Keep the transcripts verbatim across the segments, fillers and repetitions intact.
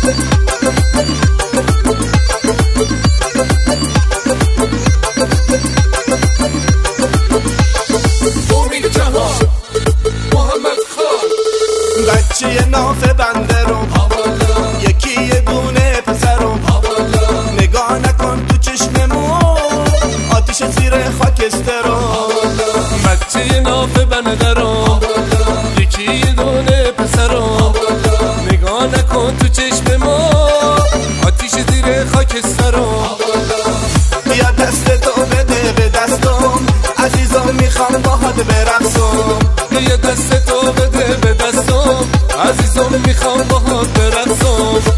امید جهان محمد خان بچه نافه بنده رو یکی یه گونه پسرم نگاه نکن تو چشممون آتیش زیر خاکسترم بچه نافه بنده رو یکی یه دونه پسرم نگاه نکن تو چشم ما آتیش زیر خاکسترم بیا دست تو بده به دستم عزیزم میخوام باهات برقصم بیا دست تو بده به دستم عزیزم میخوام باهات برقصم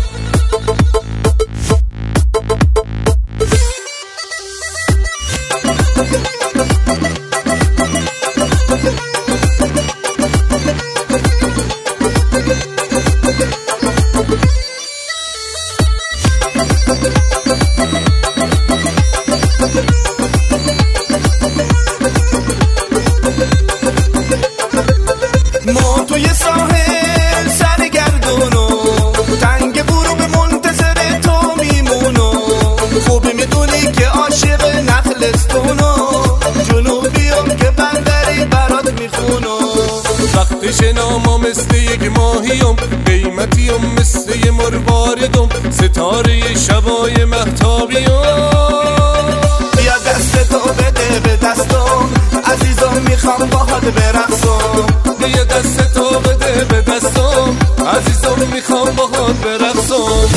ما توی ساحل سرگردونو تنگ برو به منتظر تو میمونو خوبی میدونی که عاشق نخلستونو جنوبیم که بندری برات میخونو وقت شناما مثل یک ماهیم قیمتیم مثل یه مرواردم ستاره شبای مهتابیم بیا دست تو بده به دستم عزیزم میخوام باهات برقصم بیا دست تو بده به دستم عزیزم میخوام باهات برقصم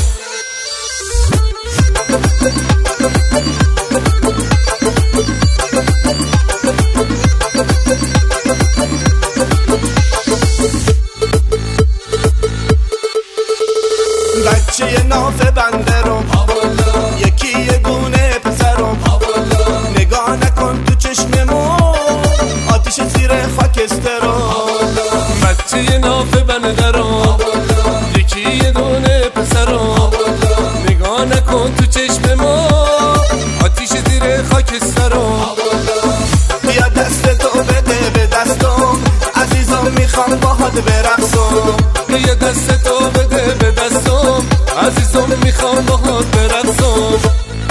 بچه نافه بنده رو یکی یه گونه پسرم نگاه نکن تو چشممون آتیش زیر خاکسترم بچه نافه بنده رو یکی یه دونه پسرم نگاه نکن تو چشم ما آتیش زیر خاکسترم بیا دست تو بده به دستم عزیزم میخوام باهات برقصم بیا دست تو بده به دستم عزیزم میخوام باهات برقصم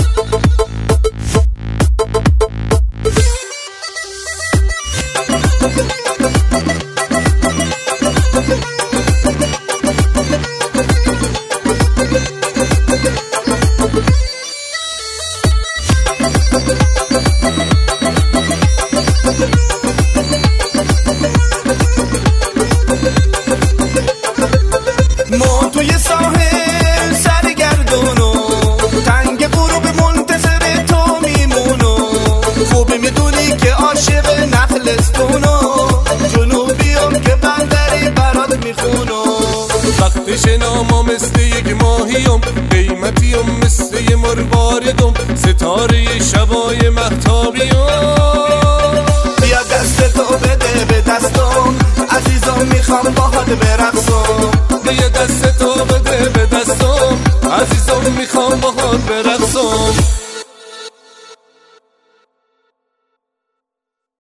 ما توی ساحل سرگردونو تنگ غروب منتظر تو میمونو خوبی میدونی که عاشق نخلستونو جنوبیم که بندری برات میخونو وقت شناما مثل یک ماهیم قیمتیم مثل یه مرواردم ستاره شبای مهتابیم بیا دست تو بده به دستم عزیزم میخوام باهات برقصم بیا دست تو بده به دستم عزیزم میخوام باهات برقصم